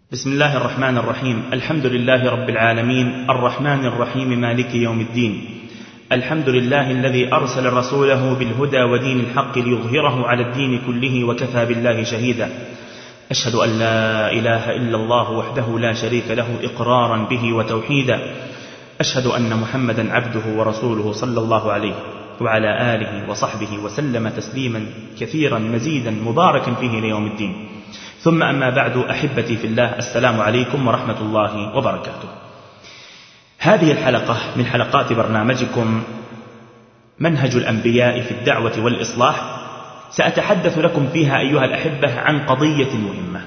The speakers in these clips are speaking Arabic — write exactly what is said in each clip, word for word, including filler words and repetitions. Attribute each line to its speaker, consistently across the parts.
Speaker 1: بسم الله الرحمن الرحيم. الحمد لله رب العالمين الرحمن الرحيم مالك يوم الدين. الحمد لله الذي أرسل رسوله بالهدى ودين الحق ليظهره على الدين كله وكفى بالله شهيدا. أشهد أن لا إله إلا الله وحده لا شريك له إقرارا به وتوحيدا. أشهد أن محمدا عبده ورسوله صلى الله عليه وعلى آله وصحبه وسلم تسليما كثيرا مزيدا مباركا فيه ليوم الدين. ثم أما بعد، أحبتي في الله، السلام عليكم ورحمة الله وبركاته. هذه الحلقة من حلقات برنامجكم منهج الأنبياء في الدعوة والإصلاح، سأتحدث لكم فيها أيها الأحبة عن قضية مهمة.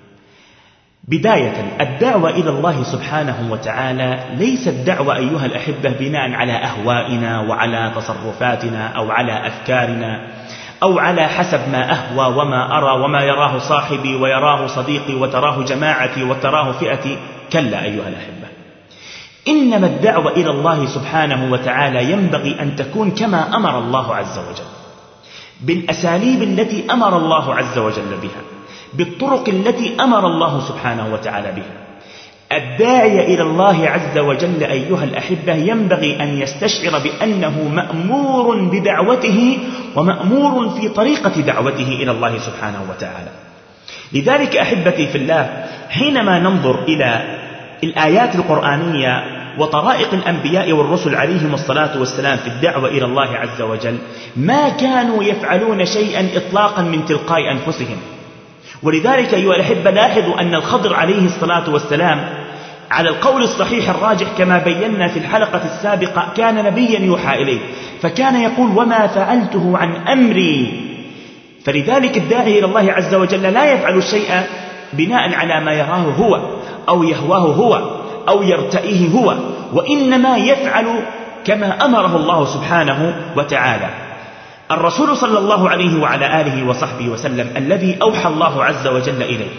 Speaker 1: بداية، الدعوة إلى الله سبحانه وتعالى ليست دعوة أيها الأحبة بناء على أهوائنا وعلى تصرفاتنا أو على أفكارنا أو على حسب ما أهوى وما أرى وما يراه صاحبي ويراه صديقي وتراه جماعتي وتراه فئتي. كلا أيها الأحبة، إنما الدعوة إلى الله سبحانه وتعالى ينبغي أن تكون كما أمر الله عز وجل، بالأساليب التي أمر الله عز وجل بها، بالطرق التي أمر الله سبحانه وتعالى بها. الداعي إلى الله عز وجل أيها الأحبة ينبغي أن يستشعر بأنه مأمور بدعوته ومأمور في طريقة دعوته إلى الله سبحانه وتعالى. لذلك أحبتي في الله، حينما ننظر إلى الآيات القرآنية وطرائق الأنبياء والرسل عليهم الصلاة والسلام في الدعوة إلى الله عز وجل، ما كانوا يفعلون شيئا إطلاقا من تلقاء أنفسهم. ولذلك أيها الأحبة لاحظوا أن الخضر عليه الصلاة والسلام على القول الصحيح الراجح كما بينا في الحلقة السابقة كان نبيا يوحى إليه، فكان يقول وما فعلته عن أمري. فلذلك الداعي إلى الله عز وجل لا يفعل الشيء بناء على ما يراه هو أو يهواه هو أو يرتئيه هو، وإنما يفعل كما أمره الله سبحانه وتعالى. الرسول صلى الله عليه وعلى آله وصحبه وسلم الذي أوحى الله عز وجل إليه،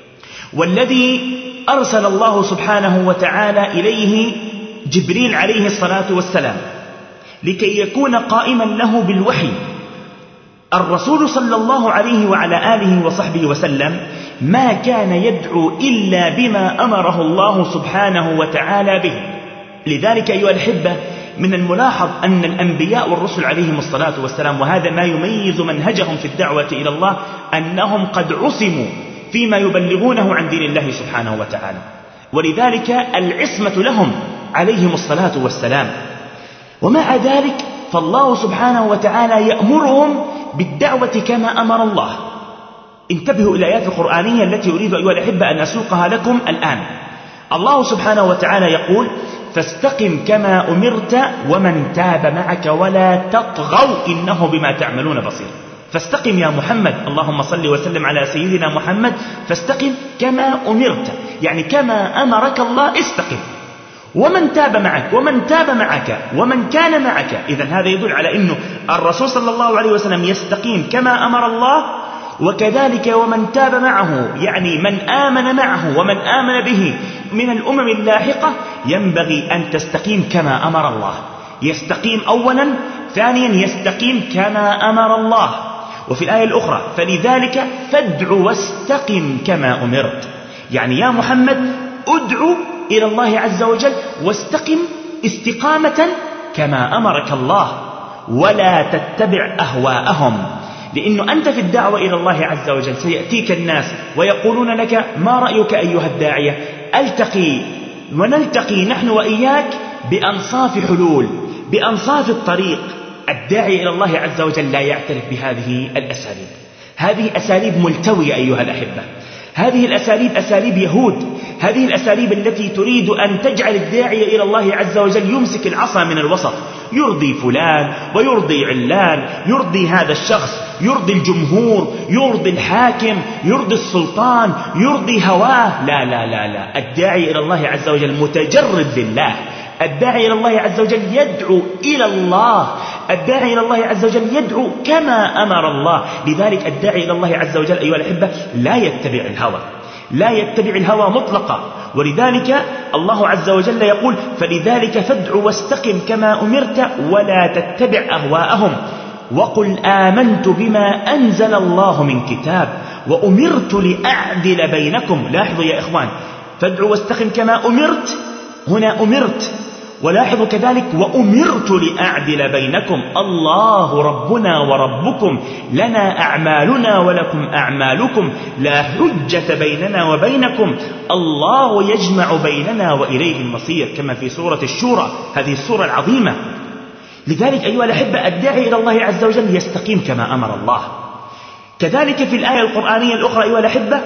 Speaker 1: والذي أرسل الله سبحانه وتعالى إليه جبريل عليه الصلاة والسلام لكي يكون قائما له بالوحي، الرسول صلى الله عليه وعلى آله وصحبه وسلم ما كان يدعو إلا بما أمره الله سبحانه وتعالى به. لذلك أيها الأحبة، من الملاحظ أن الأنبياء والرسل عليهم الصلاة والسلام، وهذا ما يميز منهجهم في الدعوة إلى الله، أنهم قد عصموا فيما يبلغونه عن دين الله سبحانه وتعالى، ولذلك العصمة لهم عليهم الصلاة والسلام. ومع ذلك فالله سبحانه وتعالى يأمرهم بالدعوة كما أمر الله. انتبهوا إلى الآيات القرآنية التي أريد أيها الأحبة أن أسوقها لكم الآن. الله سبحانه وتعالى يقول فاستقم كما أمرت ومن تاب معك ولا تطغوا إنه بما تعملون بصير. فاستقم يا محمد، اللهم صل وسلم على سيدنا محمد، فاستقم كما أمرت، يعني كما أمرك الله استقم. ومن تاب معك، ومن تاب معك ومن كان معك. إذن هذا يدل على أنه الرسول صلى الله عليه وسلم يستقيم كما أمر الله، وكذلك ومن تاب معه، يعني من آمن معه ومن آمن به من الأمم اللاحقة ينبغي أن تستقيم كما أمر الله. يستقيم أولا، ثانيا يستقيم كما أمر الله. وفي الآية الأخرى فلذلك فادع واستقم كما أمرت، يعني يا محمد ادعو إلى الله عز وجل واستقم استقامة كما أمرك الله، ولا تتبع أهواءهم. لأنه أنت في الدعوة إلى الله عز وجل سيأتيك الناس ويقولون لك ما رأيك أيها الداعية؟ ألتقي ونلتقي نحن وإياك بأنصاف حلول، بأنصاف الطريق. الداعي إلى الله عز وجل لا يعترف بهذه الأساليب. هذه أساليب ملتوية أيها الأحبة، هذه الأساليب أساليب يهود، هذه الأساليب التي تريد أن تجعل الداعي إلى الله عز وجل يمسك العصا من الوسط، يرضي فلان ويرضي علان، يرضي هذا الشخص، يرضي الجمهور، يرضي الحاكم، يرضي السلطان، يرضي هواه. لا لا لا لا، الداعي إلى الله عز وجل متجرد لله. الداعي إلى الله عز وجل يدعو إلى الله، الداعي إلى الله عز وجل يدعو كما أمر الله. لذلك الداعي إلى الله عز وجل أيها الأحبة لا يتبع الهوى، لا يتبع الهوى مطلقا. ولذلك الله عز وجل يقول فلذلك فادع واستقم كما أمرت ولا تتبع أهواءهم وقل آمنت بما أنزل الله من كتاب وأمرت لأعدل بينكم. لاحظوا يا إخوان، فادعوا واستقم كما أمرت، هنا أمرت. ولاحظوا كذلك وأمرت لأعدل بينكم، الله ربنا وربكم، لنا أعمالنا ولكم أعمالكم، لا حجة بيننا وبينكم، الله يجمع بيننا وإليه المصير، كما في سورة الشورى، هذه السورة العظيمة. لذلك أيها الأحبة الداعي إلى الله عز وجل يستقيم كما أمر الله. كذلك في الآية القرآنية الأخرى أيها الأحبة: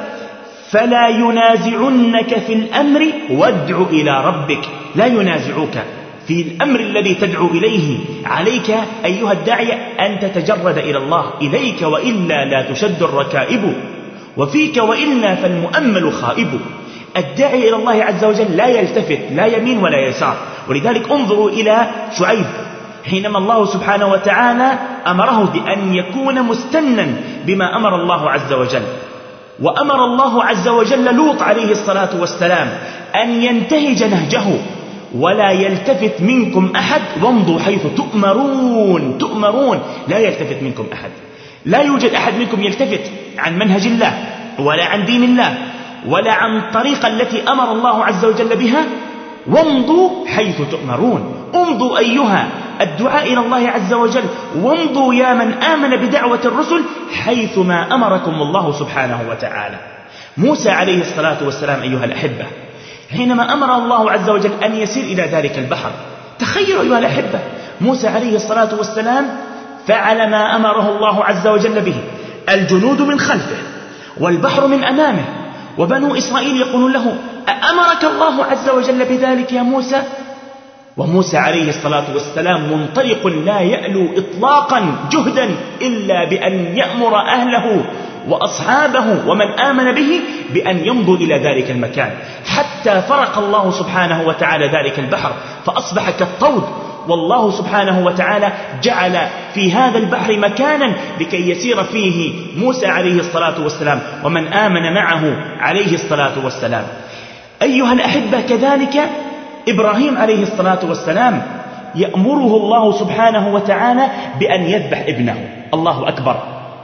Speaker 1: فلا ينازعنك في الأمر وادع إلى ربك. لا ينازعوك في الأمر الذي تدعو إليه، عليك أيها الداعية أن تتجرد إلى الله، إليك وإلا لا تشد الركائب، وفيك وإلا فالمؤمل خائب. الداعي إلى الله عز وجل لا يلتفت لا يمين ولا يسار. ولذلك انظروا إلى شعيب حينما الله سبحانه وتعالى أمره بأن يكون مستنا بما أمر الله عز وجل، وأمر الله عز وجل لوط عليه الصلاة والسلام أن ينتهج نهجه: ولا يلتفت منكم أحد وامضوا حيث تؤمرون. تؤمرون، لا يلتفت منكم أحد، لا يوجد أحد منكم يلتفت عن منهج الله ولا عن دين الله ولا عن الطريقة التي أمر الله عز وجل بها. وامضوا حيث تؤمرون، امضوا أيها الدعاء إلى الله عز وجل، وامضوا يا من آمن بدعوة الرسل حيثما أمركم الله سبحانه وتعالى. موسى عليه الصلاة والسلام أيها الأحبة حينما أمر الله عز وجل أن يسير إلى ذلك البحر، تخيلوا أيها الأحبة، موسى عليه الصلاة والسلام فعل ما أمره الله عز وجل به، الجنود من خلفه والبحر من أمامه، وبنو إسرائيل يقولون له: أأمرك الله عز وجل بذلك يا موسى؟ وموسى عليه الصلاة والسلام منطلق لا يألو إطلاقا جهدا إلا بأن يأمر أهله وأصحابه ومن آمن به بأن يمضوا إلى ذلك المكان، حتى فرق الله سبحانه وتعالى ذلك البحر فأصبح كالطود. والله سبحانه وتعالى جعل في هذا البحر مكانا لكي يسير فيه موسى عليه الصلاة والسلام ومن آمن معه عليه الصلاة والسلام. أيها الأحبة كذلك إبراهيم عليه الصلاة والسلام يأمره الله سبحانه وتعالى بأن يذبح ابنه. الله أكبر،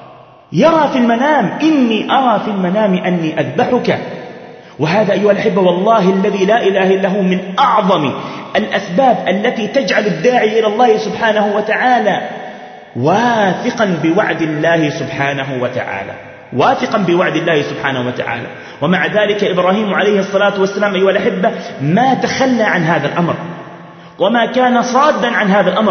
Speaker 1: يرى في المنام: إني أرى في المنام أني أذبحك. وهذا أيها الأحبة والله الذي لا إله إلا هو من أعظم الأسباب التي تجعل الداعي إلى الله سبحانه وتعالى واثقا بوعد الله سبحانه وتعالى، واثقا بوعد الله سبحانه وتعالى. ومع ذلك إبراهيم عليه الصلاة والسلام أيها الأحبة ما تخلى عن هذا الأمر وما كان صادا عن هذا الأمر.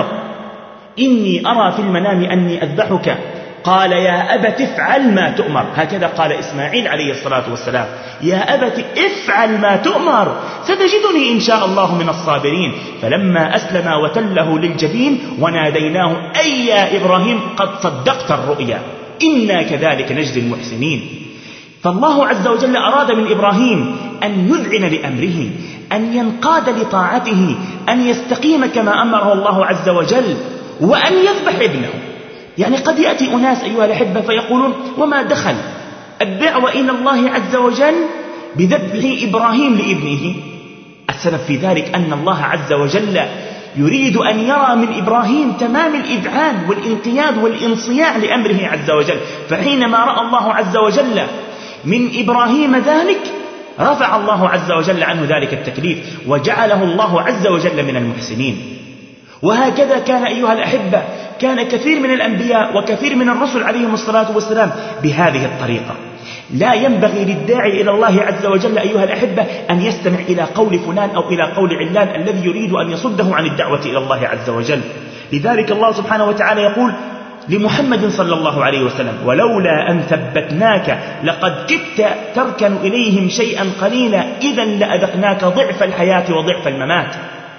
Speaker 1: إني أرى في المنام أني أذبحك قال: يا أبت افعل ما تؤمر. هكذا قال إسماعيل عليه الصلاة والسلام: يا أبت افعل ما تؤمر ستجدني إن شاء الله من الصابرين. فلما أسلم وتله للجبين وناديناه: أي يا إبراهيم قد صدقت الرؤيا إنا كذلك نجزي المحسنين. فالله عز وجل أراد من إبراهيم أن يذعن لأمره، أن ينقاد لطاعته، أن يستقيم كما أمره الله عز وجل، وأن يذبح ابنه. يعني قد يأتي أناس أيها الأحبة فيقولون: وما دخل الدعوة إلى الله عز وجل بذبح إبراهيم لابنه؟ السبب في ذلك أن الله عز وجل يريد أن يرى من إبراهيم تمام الإذعان والانقياد والانصياع لأمره عز وجل. فحينما رأى الله عز وجل من إبراهيم ذلك رفع الله عز وجل عنه ذلك التكليف وجعله الله عز وجل من المحسنين. وهكذا كان أيها الأحبة، كان كثير من الأنبياء وكثير من الرسل عليهم الصلاة والسلام بهذه الطريقة. لا ينبغي للداعي إلى الله عز وجل أيها الأحبة أن يستمع إلى قول فلان أو إلى قول علان الذي يريد أن يصده عن الدعوة إلى الله عز وجل. لذلك الله سبحانه وتعالى يقول لمحمد صلى الله عليه وسلم: ولولا أن ثبتناك لقد كدت تركن إليهم شيئا قليلا إذا لأذقناك ضعف الحياة وضعف الممات.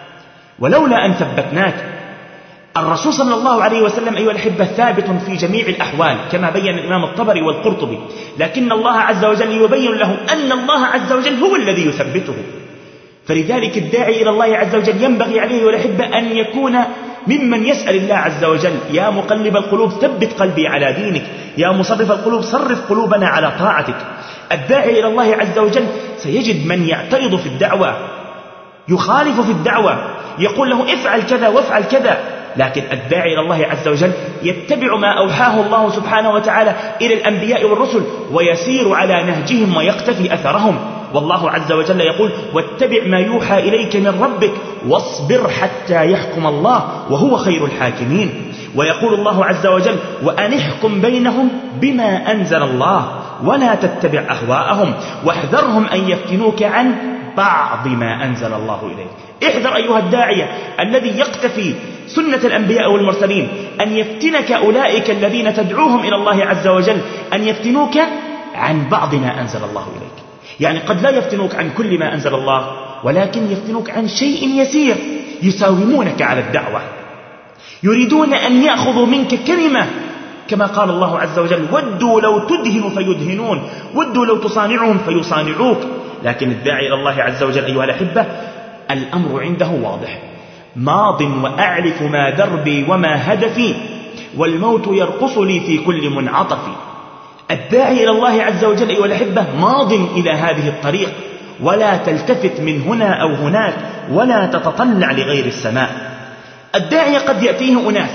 Speaker 1: ولولا أن ثبتناك. الرسول صلى الله عليه وسلم أيها الأحبة ثابت في جميع الأحوال كما بين الإمام الطبري والقرطبي، لكن الله عز وجل يبين له أن الله عز وجل هو الذي يثبته. فلذلك الداعي إلى الله عز وجل ينبغي عليه أيها الأحبة أن يكون ممن يسأل الله عز وجل: يا مقلب القلوب ثبت قلبي على دينك، يا مصرف القلوب صرف قلوبنا على طاعتك. الداعي إلى الله عز وجل سيجد من يعترض في الدعوة، يخالف في الدعوة، يقول له افعل كذا وافعل كذا، لكن الداعي إلى الله عز وجل يتبع ما أوحاه الله سبحانه وتعالى إلى الأنبياء والرسل ويسير على نهجهم ويقتفي أثرهم. والله عز وجل يقول: واتبع ما يوحى إليك من ربك واصبر حتى يحكم الله وهو خير الحاكمين. ويقول الله عز وجل: وأن احكم بينهم بما أنزل الله ولا تتبع أهواءهم واحذرهم أن يفتنوك عن بعض ما أنزل الله إليك. احذر أيها الداعية الذي يقتفي سنة الأنبياء والمرسلين أن يفتنك أولئك الذين تدعوهم إلى الله عز وجل، أن يفتنوك عن بعض ما أنزل الله إليك. يعني قد لا يفتنوك عن كل ما أنزل الله، ولكن يفتنوك عن شيء يسير، يساومونك على الدعوة، يريدون أن يأخذوا منك كلمة، كما قال الله عز وجل: ودوا لو تدهن فيدهنون، ودوا لو تصانعهم فيصانعوك. لكن الداعي إلى الله عز وجل أيها الأحبة الأمر عنده واضح: ماض وأعرف ما دربي وما هدفي والموت يرقص لي في كل منعطف. الداعي إلى الله عز وجل أيها الأحبة ماض إلى هذه الطريق، ولا تلتفت من هنا أو هناك ولا تتطلع لغير السماء. الداعي قد يأتيه أناس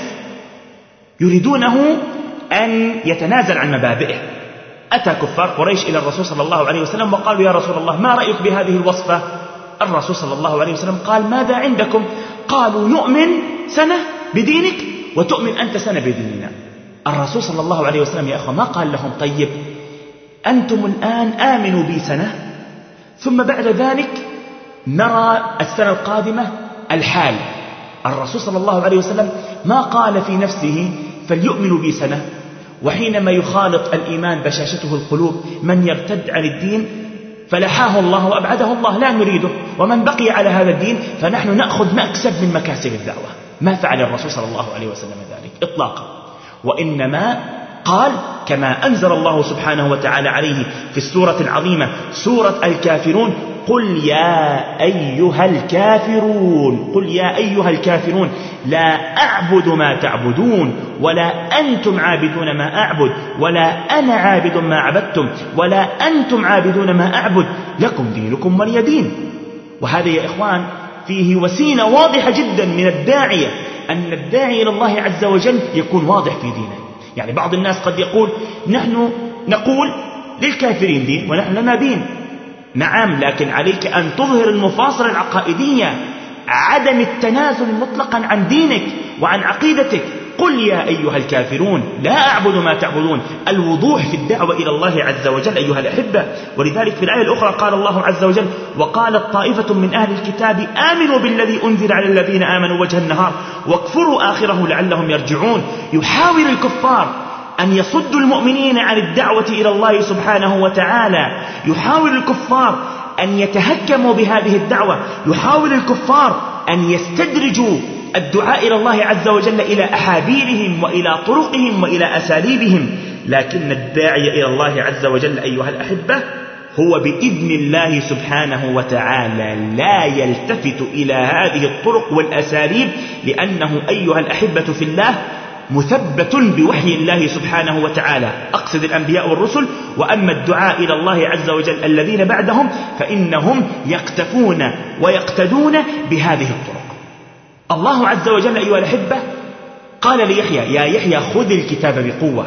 Speaker 1: يريدونه أن يتنازل عن مبادئه. أتى كفار قريش إلى الرسول صلى الله عليه وسلم وقالوا: يا رسول الله، ما رأيك بهذه الوصفة؟ الرسول صلى الله عليه وسلم قال: ماذا عندكم؟ قالوا: نؤمن سنة بدينك وتؤمن أنت سنة بديننا. الرسول صلى الله عليه وسلم يا أخوة ما قال لهم: طيب أنتم الآن آمنوا بي سنة ثم بعد ذلك نرى السنة القادمة الحال. الرسول صلى الله عليه وسلم ما قال في نفسه فليؤمنوا بي سنة، وحينما يخالط الإيمان بشاشته القلوب من يرتد عن الدين فلحاه الله وأبعده الله، لا نريده، ومن بقي على هذا الدين فنحن نأخذ مكسب من مكاسب الدعوة. ما فعل الرسول صلى الله عليه وسلم ذلك إطلاقا، وإنما قال كما أنزل الله سبحانه وتعالى عليه في السورة العظيمة سورة الكافرون: قل يا أيها الكافرون، قل يا أيها الكافرون لا أعبد ما تعبدون ولا أنتم عابدون ما أعبد ولا أنا عابد ما عبدتم ولا أنتم عابدون ما أعبد لكم دينكم ولي دين. وهذا يا إخوان فيه وسيلة واضحة جدا من الداعية أن الداعي إلى الله عز وجل يكون واضح في دينه. يعني بعض الناس قد يقول: نحن نقول للكافرين دين ونحن لنا دين. نعم، لكن عليك أن تظهر المفاصلة العقائدية، عدم التنازل مطلقا عن دينك وعن عقيدتك. قل يا أيها الكافرون لا أعبد ما تعبدون، الوضوح في الدعوة إلى الله عز وجل أيها الأحبة. ولذلك في الآية الأخرى قال الله عز وجل: وقالت طائفة من أهل الكتاب آمنوا بالذي أنزل على الذين آمنوا وجه النهار واكفروا آخره لعلهم يرجعون. يحاول الكفار أن يصدوا المؤمنين عن الدعوة إلى الله سبحانه وتعالى، يحاول الكفار أن يتهكموا بهذه الدعوة، يحاول الكفار أن يستدرجوا الدعاء إلى الله عز وجل إلى أحابيلهم وإلى طرقهم وإلى أساليبهم. لكن الداعي إلى الله عز وجل أيها الأحبة هو بإذن الله سبحانه وتعالى لا يلتفت إلى هذه الطرق والأساليب، لأنه أيها الأحبة في الله مثبت بوحي الله سبحانه وتعالى، أقصد الأنبياء والرسل. وأما الدعاء إلى الله عز وجل الذين بعدهم فإنهم يقتفون ويقتدون بهذه الطرق. الله عز وجل أيها الأحبة قال ليحيى: يا يحيى خذ الكتاب بقوة،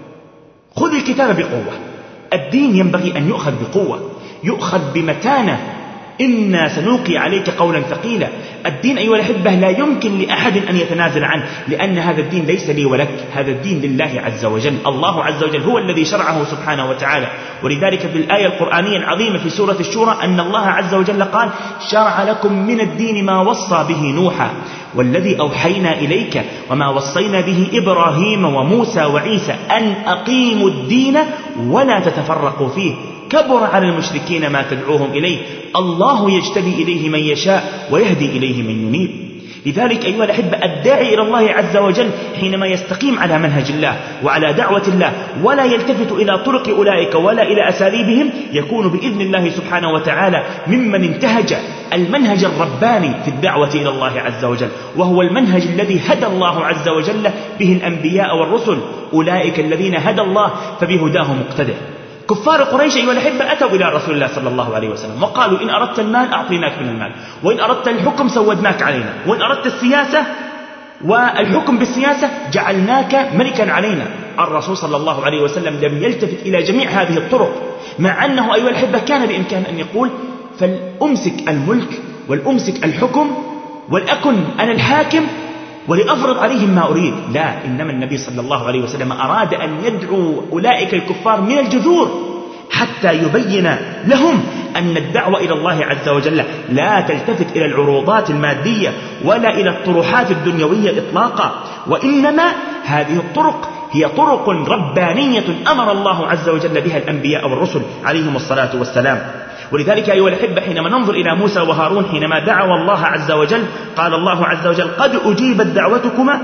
Speaker 1: خذ الكتاب بقوة. الدين ينبغي أن يؤخذ بقوة، يؤخذ بمتانة. إنا سنلقي عليك قولا ثقيلا. الدين أيها الأحبة لا يمكن لأحد أن يتنازل عنه، لأن هذا الدين ليس لي ولك، هذا الدين لله عز وجل. الله عز وجل هو الذي شرعه سبحانه وتعالى. ولذلك في الآية القرآنية العظيمة في سورة الشورى أن الله عز وجل قال: شرع لكم من الدين ما وصى به نوحا والذي أوحينا إليك وما وصينا به إبراهيم وموسى وعيسى أن أقيموا الدين ولا تتفرقوا فيه كبر على المشركين ما تدعوهم إليه الله يجتبي إليه من يشاء ويهدي إليه من ينيب. لذلك أيها الأحبة الداعي إلى الله عز وجل حينما يستقيم على منهج الله وعلى دعوة الله ولا يلتفت إلى طرق أولئك ولا إلى أساليبهم يكون بإذن الله سبحانه وتعالى ممن انتهج المنهج الرباني في الدعوة إلى الله عز وجل، وهو المنهج الذي هدى الله عز وجل به الأنبياء والرسل. أولئك الذين هدى الله فبهداه مقتدى. كفار قريش أيها الأحبة أتوا إلى رسول الله صلى الله عليه وسلم وقالوا: إن أردت المال أعطيناك من المال، وإن أردت الحكم سودناك علينا، وإن أردت السياسة والحكم بالسياسة جعلناك ملكا علينا. الرسول صلى الله عليه وسلم لم يلتفت إلى جميع هذه الطرق، مع أنه أيها الأحبة كان بإمكان أن يقول فلأمسك الملك والأمسك الحكم ولأكن أنا الحاكم ولأفرض عليهم ما أريد. لا، إنما النبي صلى الله عليه وسلم أراد أن يدعو أولئك الكفار من الجذور حتى يبين لهم أن الدعوة إلى الله عز وجل لا تلتفت إلى العروضات المادية ولا إلى الطروحات الدنيوية إطلاقا، وإنما هذه الطرق هي طرق ربانية أمر الله عز وجل بها الأنبياء والرسل عليهم الصلاة والسلام. ولذلك أيها الأحبة حينما ننظر إلى موسى وهارون حينما دعوا الله عز وجل، قال الله عز وجل قد أجيبت دعوتكما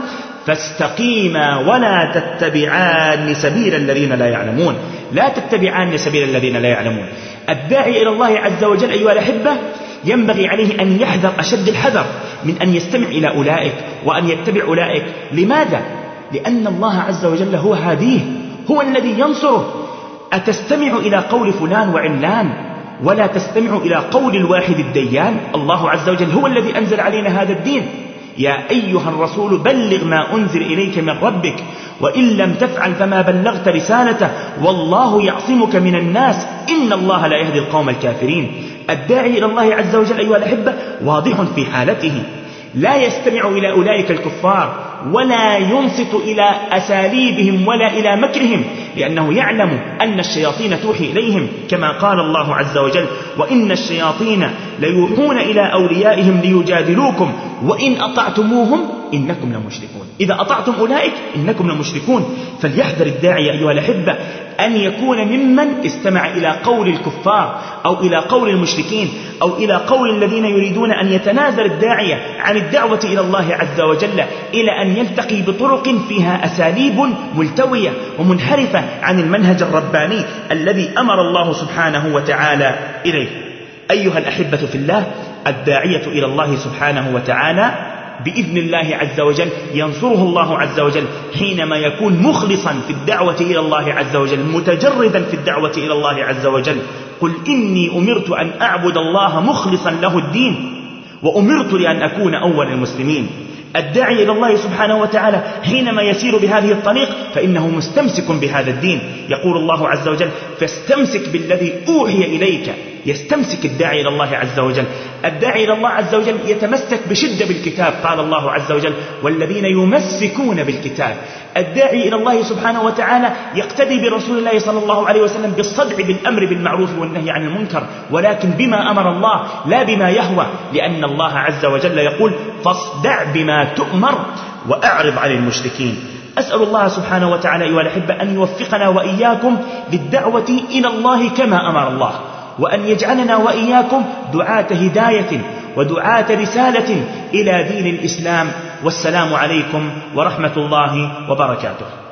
Speaker 1: فاستقيما ولا تتبعان سبيل الذين لا يعلمون. لا تتبعان سبيل الذين لا يعلمون. الداعي إلى الله عز وجل أيها الأحبة ينبغي عليه أن يحذر أشد الحذر من أن يستمع إلى أولئك وأن يتبع أولئك. لماذا؟ لأن الله عز وجل هو هاديه، هو الذي ينصره. أتستمع إلى قول فلان وعلان ولا تستمع إلى قول الواحد الديان؟ الله عز وجل هو الذي أنزل علينا هذا الدين. يا أيها الرسول بلغ ما أنزل إليك من ربك وإن لم تفعل فما بلغت رسالته والله يعصمك من الناس إن الله لا يهدي القوم الكافرين. الداعي إلى الله عز وجل أيها الأحبة واضح في حالته، لا يستمع إلى أولئك الكفار ولا ينصت إلى أساليبهم ولا إلى مكرهم، لأنه يعلم أن الشياطين توحي إليهم كما قال الله عز وجل وإن الشياطين ليوحون إلى أوليائهم ليجادلوكم وإن أطعتموهم إنكم لمشركون. إذا أطعتم أولئك إنكم لمشركون. فليحذر الداعي أيها الأحبة أن يكون ممن استمع إلى قول الكفار أو إلى قول المشركين أو إلى قول الذين يريدون أن يتنازل الداعية عن الدعوة إلى الله عز وجل إلى أن يلتقي بطرق فيها أساليب ملتوية ومنحرفة عن المنهج الرباني الذي أمر الله سبحانه وتعالى إليه. أيها الأحبة في الله، الداعية إلى الله سبحانه وتعالى بإذن الله عز وجل ينصره الله عز وجل حينما يكون مخلصا في الدعوة إلى الله عز وجل، متجردا في الدعوة إلى الله عز وجل. قل إني أمرت أن أعبد الله مخلصا له الدين وأمرت لأن أكون أول المسلمين. الداعي إلى الله سبحانه وتعالى حينما يسير بهذه الطريق فإنه مستمسك بهذا الدين. يقول الله عز وجل فاستمسك بالذي أوحي إليك. يستمسك الداعي إلى الله عز وجل. الداعي إلى الله عز وجل يتمسك بشدة بالكتاب، قال الله عز وجل والذين يمسكون بالكتاب. الداعي إلى الله سبحانه وتعالى يقتدي برسول الله صلى الله عليه وسلم بالصدع بالأمر بالمعروف والنهي عن المنكر، ولكن بما أمر الله لا بما يهوى، لأن الله عز وجل يقول فاصدع بما تؤمر وأعرض عن المشركين. أسأل الله سبحانه وتعالى أيها الأحبة أن يوفقنا وإياكم للدعوة إلى الله كما أمر الله، وأن يجعلنا وإياكم دعاة هداية ودعاة رسالة إلى دين الإسلام. والسلام عليكم ورحمة الله وبركاته.